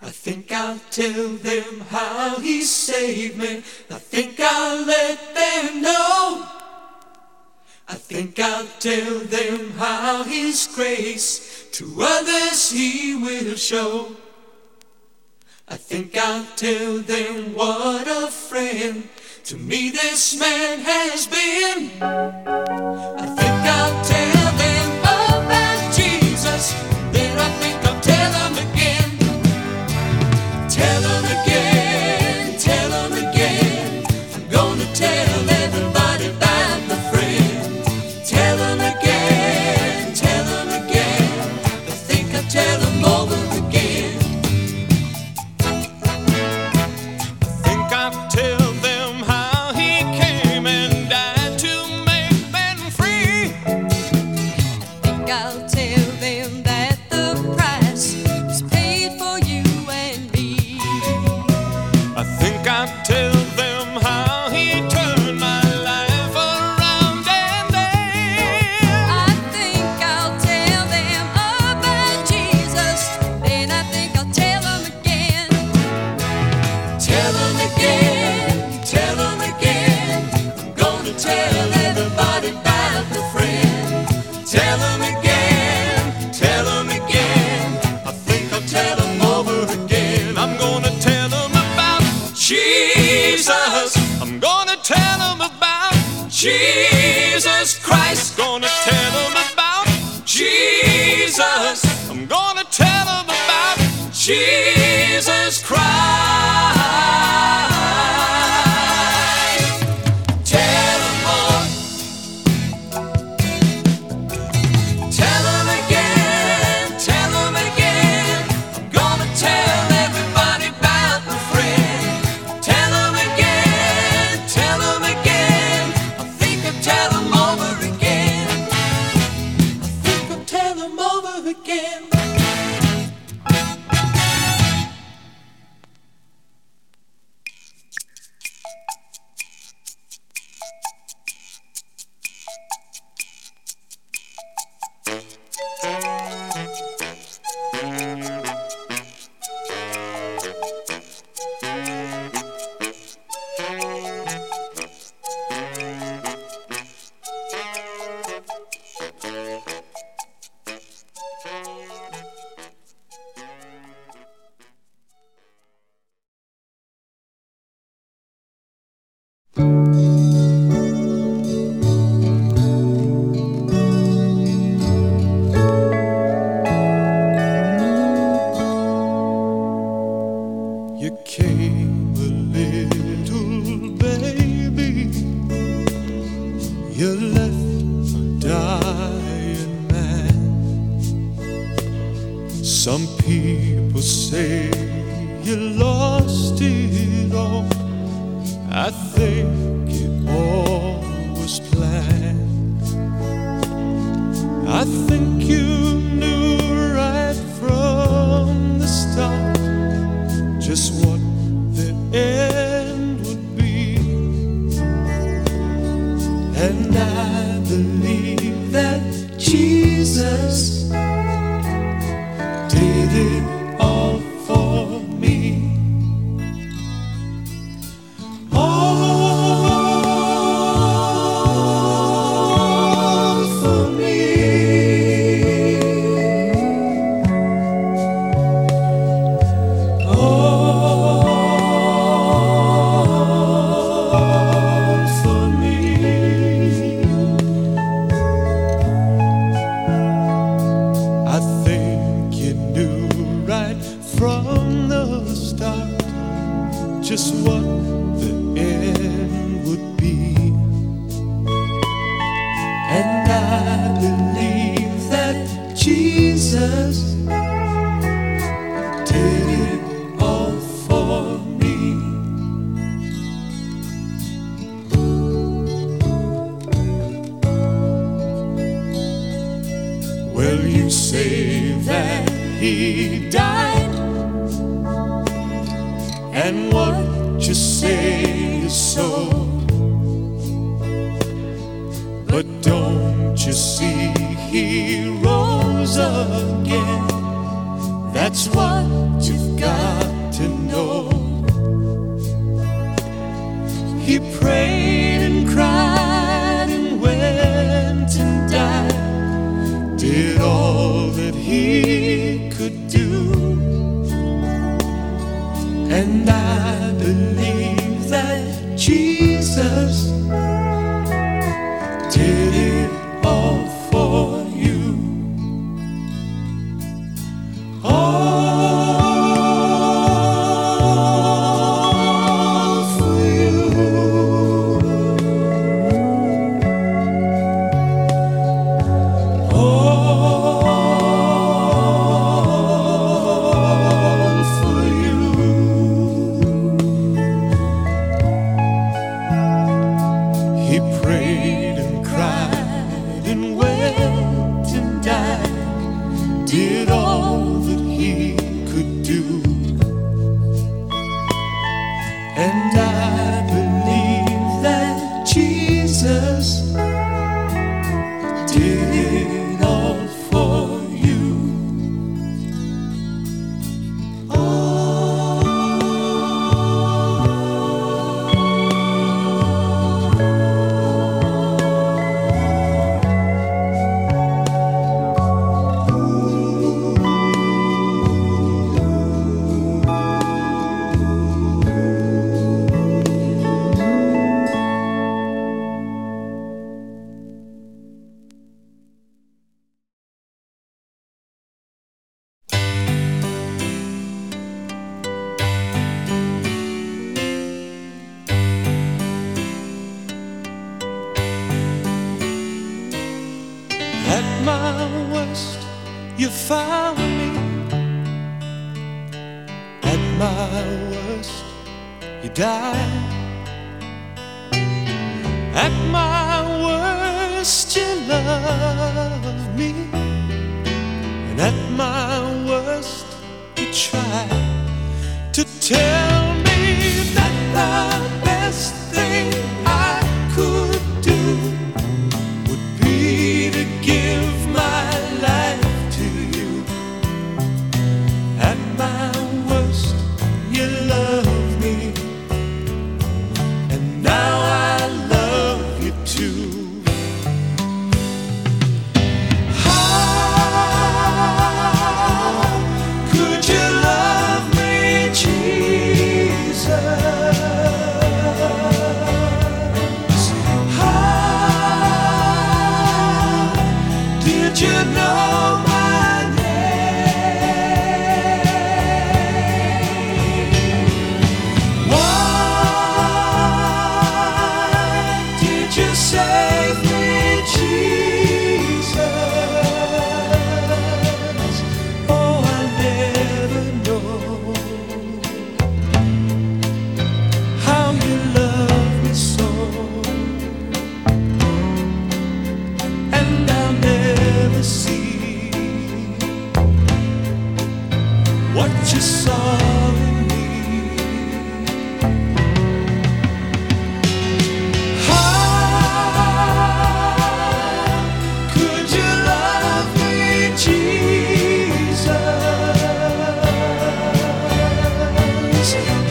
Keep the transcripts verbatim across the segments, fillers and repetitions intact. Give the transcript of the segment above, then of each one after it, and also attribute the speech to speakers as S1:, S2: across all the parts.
S1: I think I'll tell them how he saved me. I think I'll let them know. I think I'll tell them how his grace to others he will show. I think I'll tell them what a friend to me this man has been. I think I'll tell them about Jesus, then I think I'll tell them again. Tell them again, tell them again. I'm gonna tell everybody about the friend. Tell them again, tell them again. I think I'll tell them over again. I think I'll tell them how he came and died to make men free.
S2: I think I'll tell them that the price was paid for you and me.
S1: I think I'll tell them how he turned my life around and then.
S2: I think I'll tell them about Jesus, then I think I'll tell them again.
S1: Tell them again, tell them again. I'm gonna tell everybody about the friend. Tell them again, tell them again. I think I'll tell them over again. I'm gonna tell them about Jesus. I'm gonna tell them about Jesus Christ. Gonna tell them about Jesus. I'm gonna tell them about Jesus Christ. Tell them more. Tell them again, tell them again. I'm gonna tell everybody about the friend. Tell them again, tell them again. I think I'll tell them over again. I think I'll tell them over again. You came a little baby, you left a dying man. Some people say you lost it all. I think it all was planned. I think you knew right from the start just what the end would be. And I believe that Jesus did it all for me. All for me. From the start, just what the end would be. And I believe that Jesus did it all for me. Well, you say that he died, and what you say is so. But don't you see he rose again? That's what you've got to know. He prayed and cried and went and died, did all that he could do. And I believe that Jesus did it all for you. All for you. All for you. He prayed and cried and went and died, did all that he could do. And I believe that Jesus did it all for you. At my worst, you found me. At my worst, you died. At my worst, you loved me. And at my worst, you tried to tell me that the best thing I could do would be to give my life to you. At my worst, you loved me, and now I love you too. How could you love me, Jesus? How did you know my name? Why did you save me, Jesus? Oh, I never know how you love me so. And I'll never see what you saw in me. How could you love me, Jesus?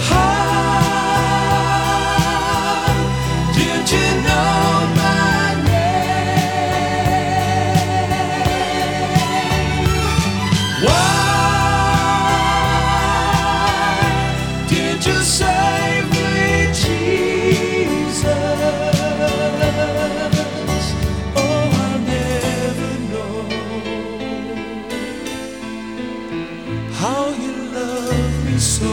S1: How did you know my name? Why did you save me, Jesus? Oh, I'll never know how you love me so.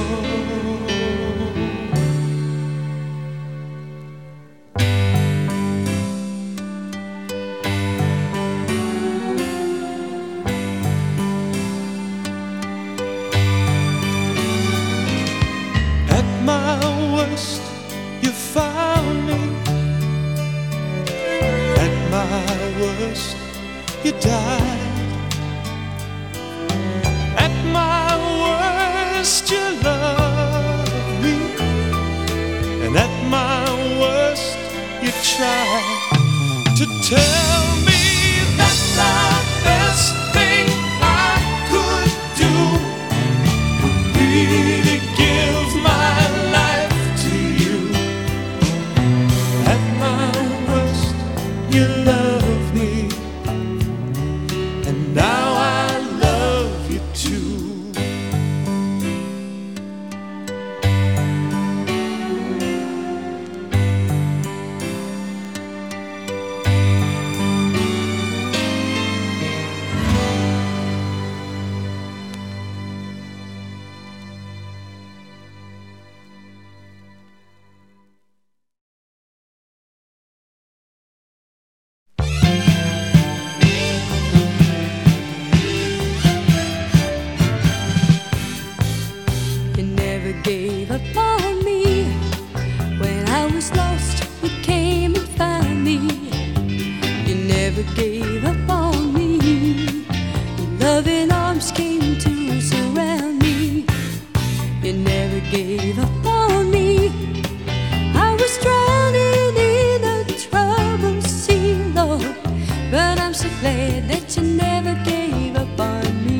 S1: At my worst, you found me. At my worst, you died. At my worst, you loved me. And at my worst, you tried to tell me that the best thing I could do would be freely give my life to you. At my worst, you love me, and now I love you too.
S2: Gave up on me when I was lost. You came and found me. You never gave up on me. Your loving arms came to surround me. You never gave up on me. I was drowning in a troubled sea, Lord, but I'm so glad that you never gave up on me.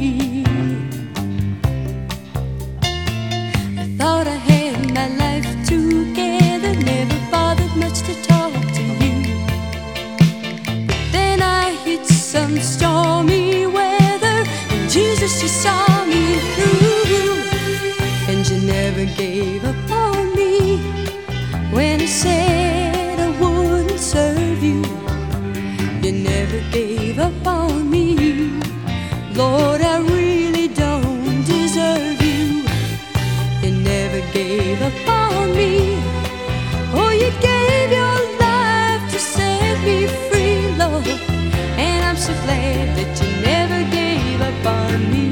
S2: Thought I had my life together, never bothered much to talk to you. But then I hit some stormy weather, and Jesus, you saw me through. And you never gave up on me when I said I wouldn't serve you. You never gave up on me. Lord, I really don't deserve you. You never gave up on me. Oh, you gave your life to set me free, Lord, and I'm so glad that you never gave up on me.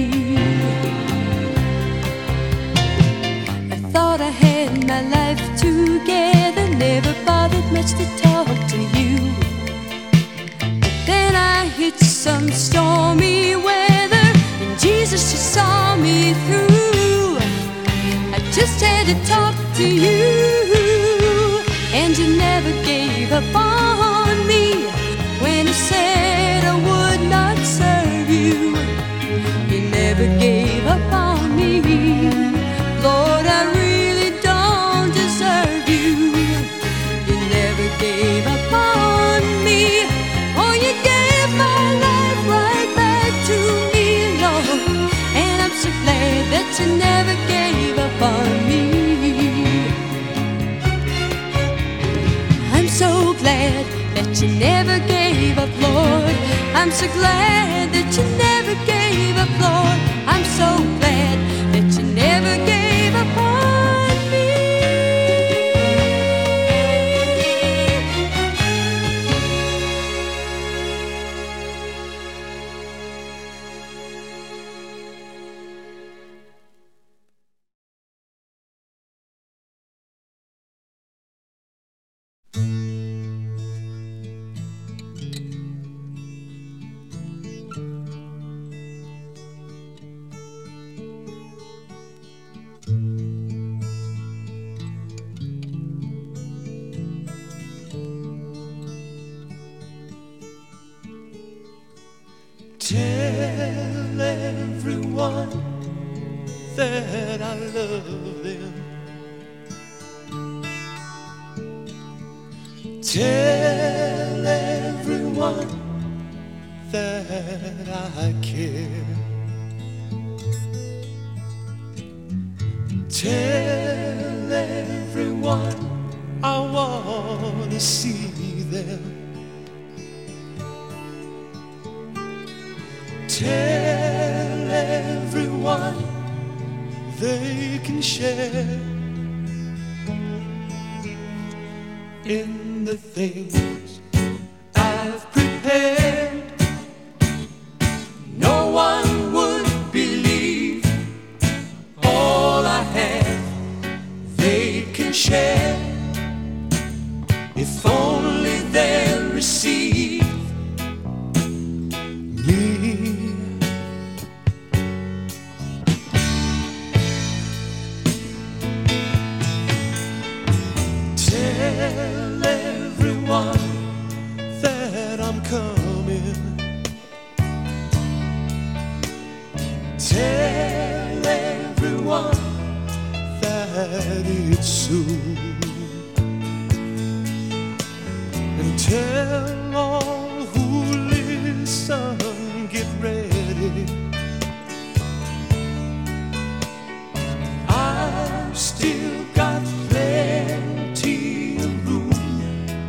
S2: I thought I had my life together, never bothered much to talk to you. But then I hit some stormy weather, and Jesus, you saw me through. Just had to talk to you, and you never gave up on me when I said I would not serve you. You never gave up on me. Lord, I really don't deserve you. You never gave up on me. Oh, you gave my life right back to me, Lord, and I'm so glad that you never gave up on me. I'm so glad that you never gave up, Lord. I'm so glad that you never gave up, Lord. I'm so glad that you never gave up on me.
S1: Tell everyone that I love them. Tell everyone that I care. Tell everyone I want to see them. Tell everyone they can share in the things I've prepared. No one would believe all I have they can share, if only they'll receive me. Tell everyone everyone that it's soon, and tell all who listen, get ready. I've still got plenty of room.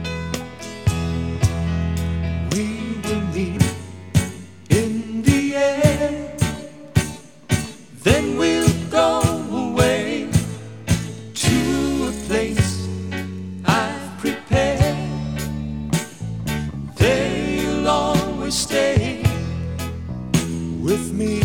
S1: We will meet in the air, then we'll go away to a place I've prepared. There you'll always stay with me.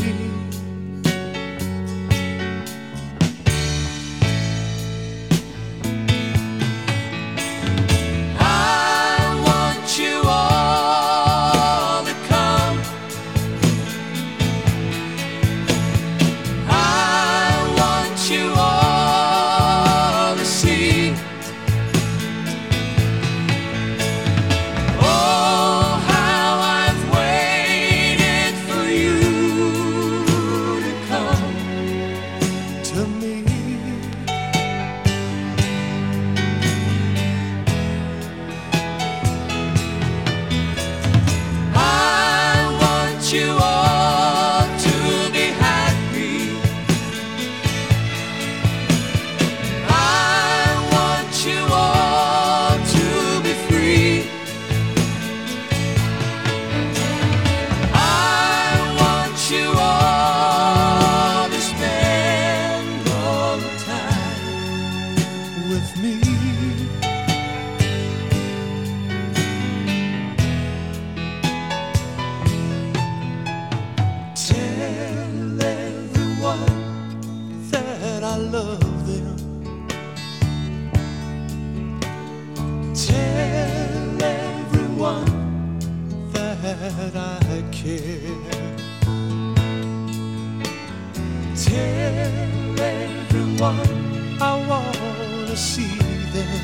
S1: Tell everyone I wanna see them.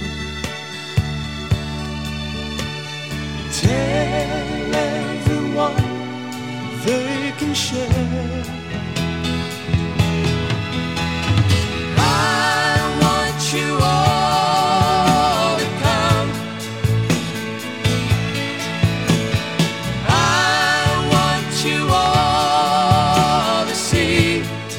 S1: Tell everyone they can share. I want you all to come. I want you all to see.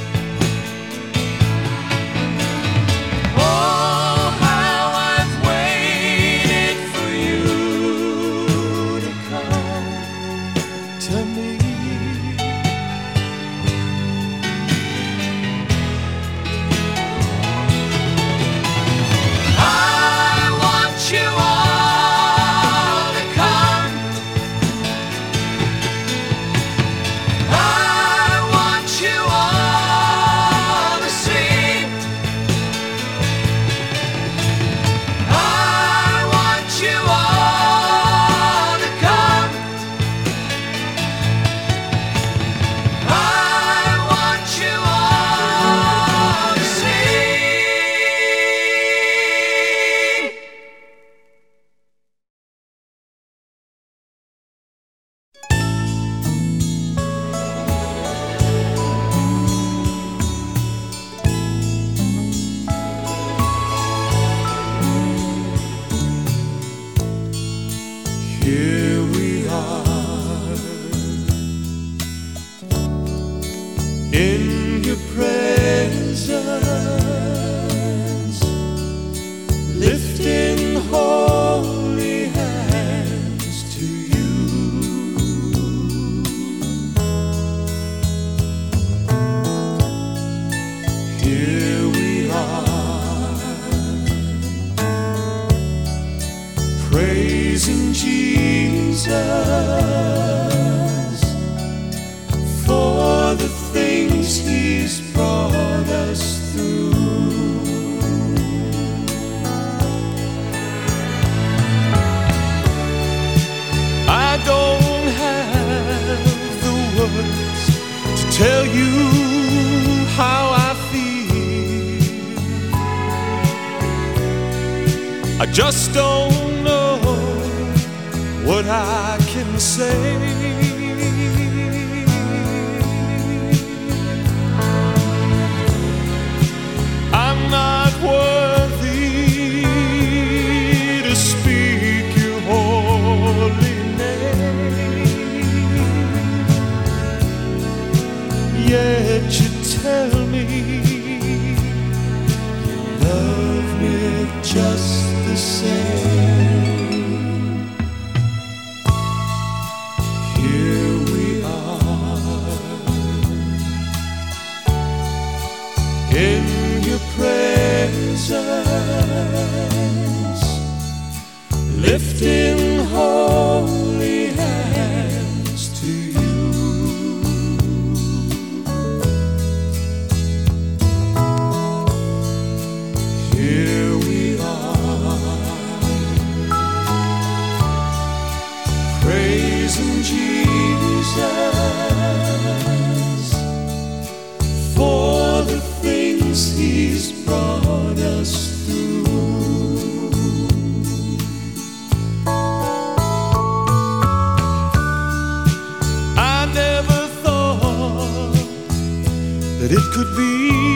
S1: Here we are in your presence, lifting holy hands to you. Here we are, praising Jesus for the things He's brought us through. I don't have the words to tell you how I feel. I just don't know what I can say. tell me you love me just the same. Here we are in your presence, lifting holy hands to you. Here we are, praising Jesus for the things He's brought us through. I never thought that it could be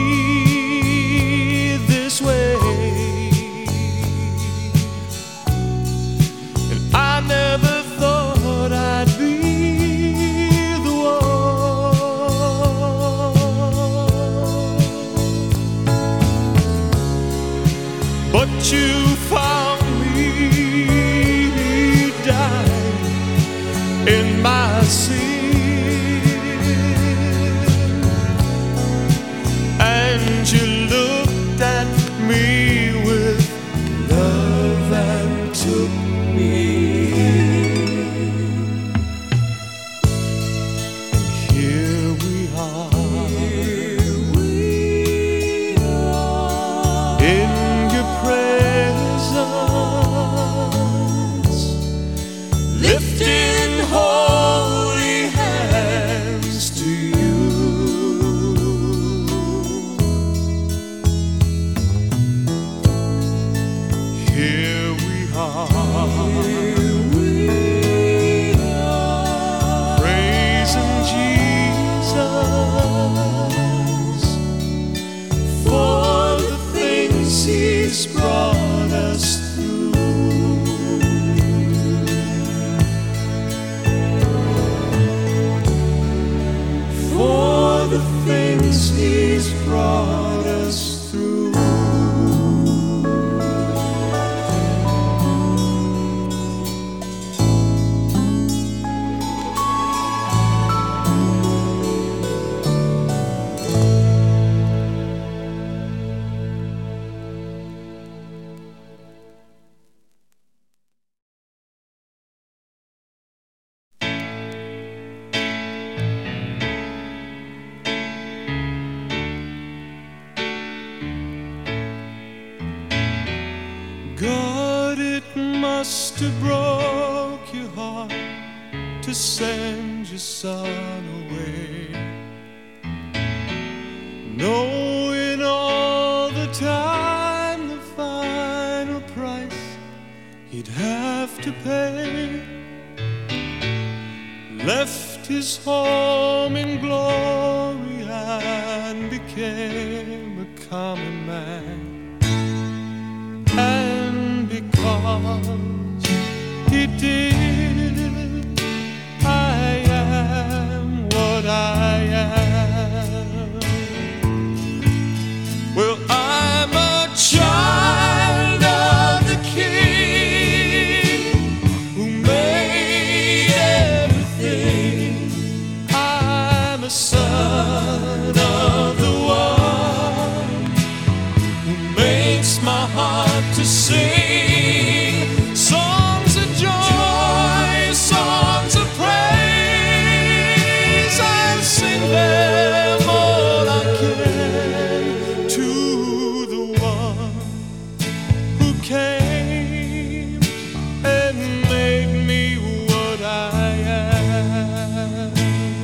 S1: this way, and I never thought I'd be the one, but you found me dying in my sin. You looked at me with love and took me in. And here we are, here we are in your presence, lifting holy hands to you. Here we are, praising Jesus for the things He's brought us through. For the things He's brought us through. God, it must have broke your heart to send your Son away, knowing all the time the final price He'd have to pay. Left His home in glory and became a common man. And because He did, I am what I am. Well, I'm a child of the King who made everything. I'm a son of the one who makes my heart to sing songs of joy, songs of praise. I'll sing them all I can to the one who came and made me what I am.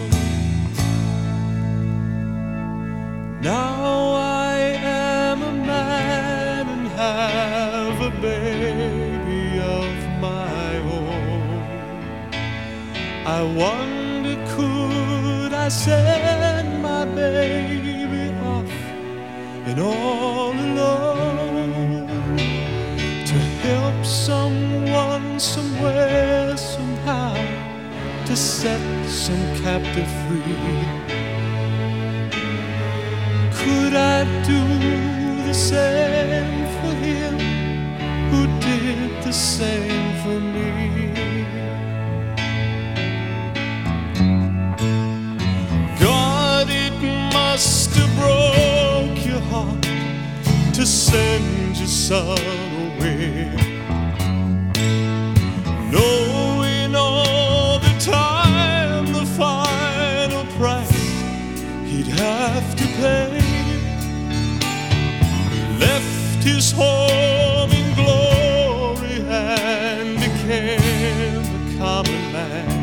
S1: Now I am a man and have a baby of my own. I wonder, could I send my baby off and all alone to help someone somewhere, somehow, to set some captive free? could I do the same for him who did the same for me? God, it must have broke your heart to send your son away, knowing all the time the final price he'd have to pay. Left his home in glory and became a common man.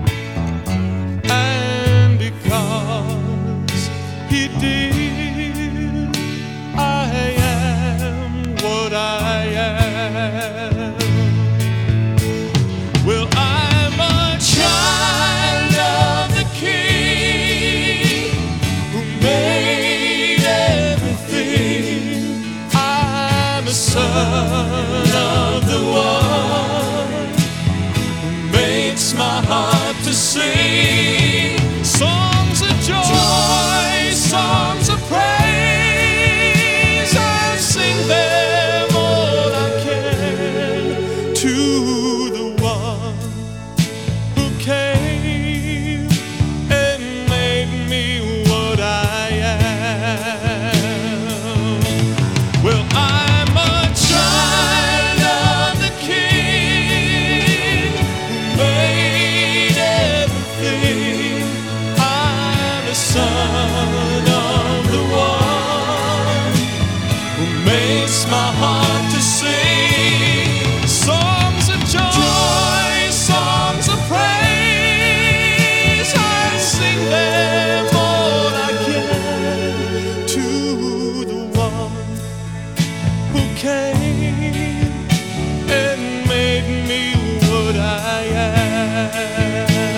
S1: And because he did, I am what I am. Well, I'm a child of the King who made everything. I'm a son of the one who makes my heart to sing songs of joy, songs of praise. I'll sing them all I can to the one who came and made me what I am. Well, I'm a child of the King who made everything. I'm a son of the one who makes my heart to sing songs of joy, songs of praise. I sing them all I can to the one who came and made me what I am.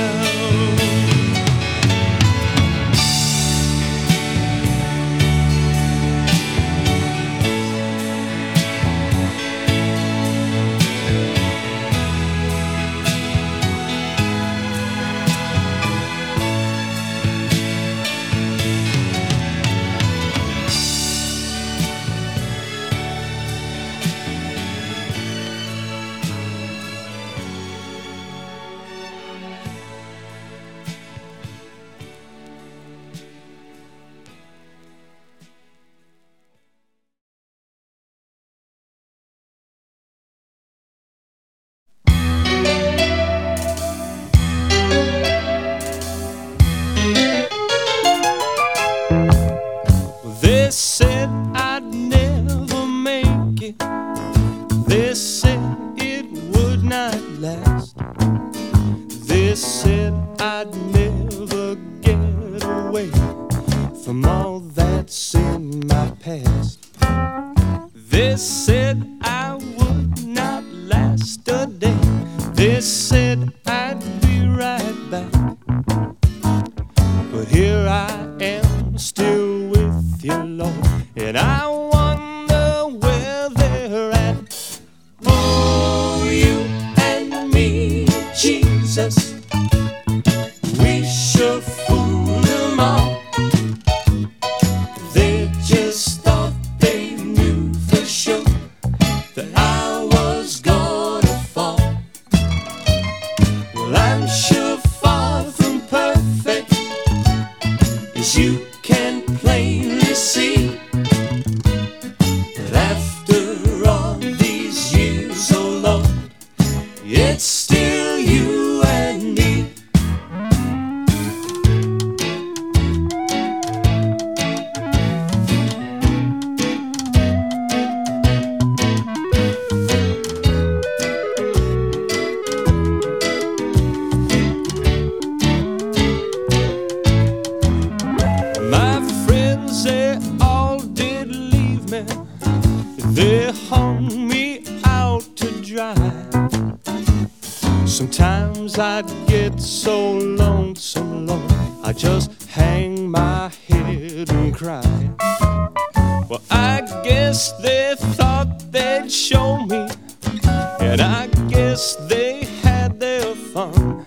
S1: They said I'd never make it. They said it would not last. They said I'd never get away from all that's in my past. They said I would not last a day. They said I'd be right back. But here I am, still with you, Lord, and I wonder where they're at. Oh, you and me, Jesus, we sure fooled them all. They just thought they knew for sure that I was gonna fall. Well, I'm sure far from perfect, as you can plainly see. But after all these years, oh Lord, it's still you and me. My friends, they all did leave me. They hung me out to dry. Sometimes I'd get so lonesome, Lord, I just hang my head and cry. Well, I guess they thought they'd show me, and I guess they had their fun.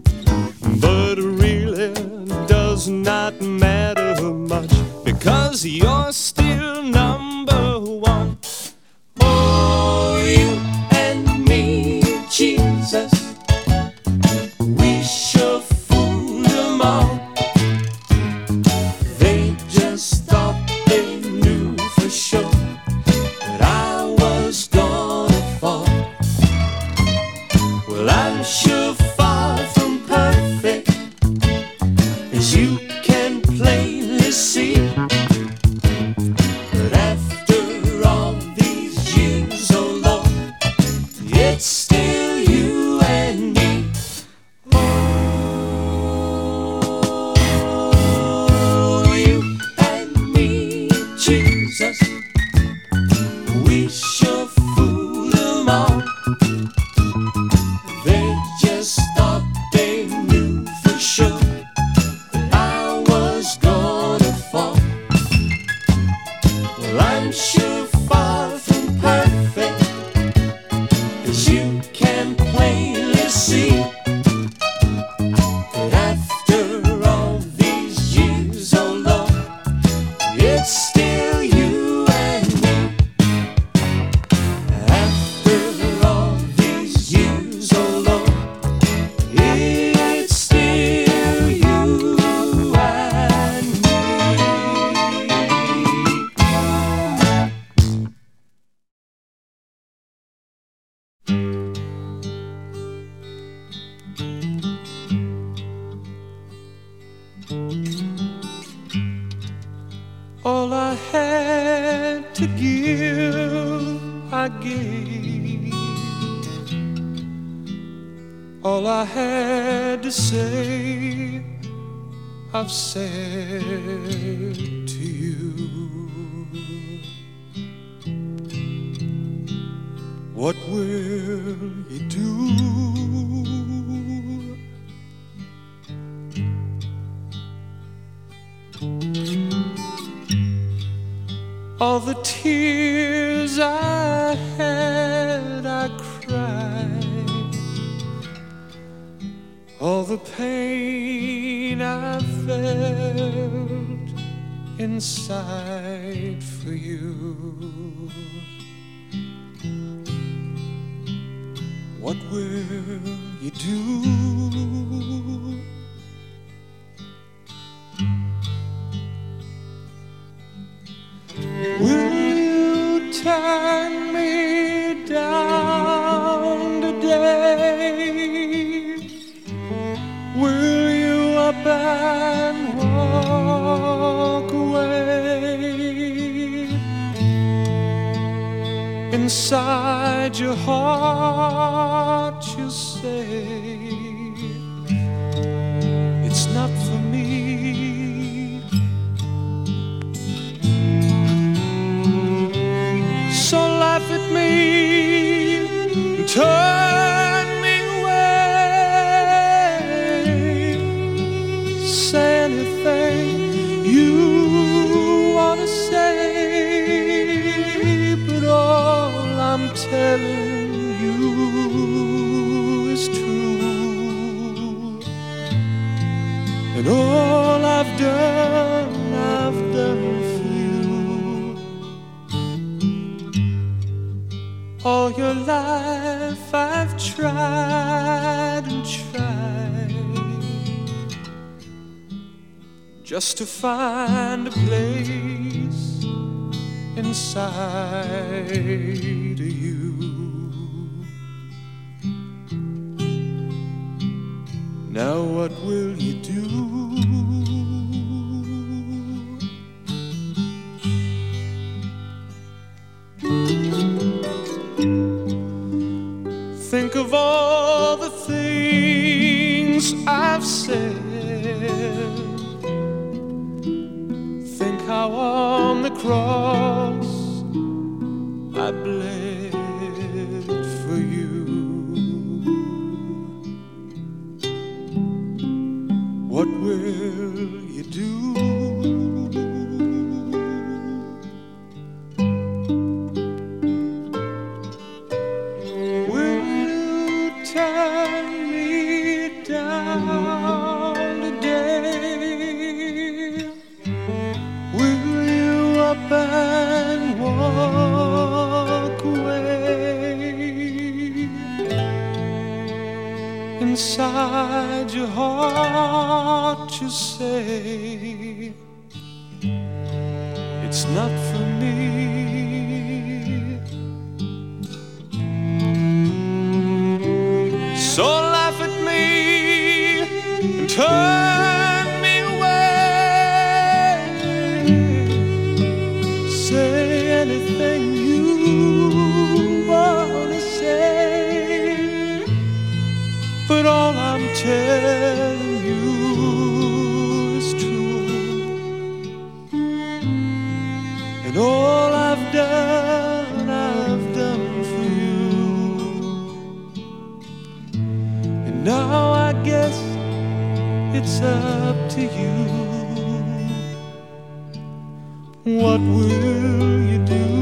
S1: But it really does not matter much, because you're still number one. Oh, you and me, Jesus, we sure fooled them all. They just thought they knew for sure that I was gonna fall. Well, I'm sure far from perfect, as you can plainly see. But after all these years, oh Lord, it's still you and me. Oh, you and me, Jesus, we sure fooled them all. They just thought they knew for sure that I was gonna fall. Well, I'm sure far from perfect, as you can plainly see. But after all these years, oh Lord, it's still you and me. After all these years, oh Lord, it's still you and me. All I had to give, I gave. All I had to say, I've said to you. What will you do? All the tears I had, I cried. All the pain I felt inside for you. What will you do? Will you turn me down today? Will you up and walk away? Inside your heart you say it's not for me. So laugh at me and turn me away. Say anything you want to say, but all I'm telling you is true. And all I've done, I've done for you. All your life I've tried and tried just to find a place inside of you. Now what will you do? Think of all the things I've said. Think how on the cross I bled for you. What will you do? Turn me down today. Will you out for me. So laugh at me and turn me away. Say anything you wanna say, but all I'm telling you is true. And all I've done, I've done for you. And now I guess it's up to you. What will you do?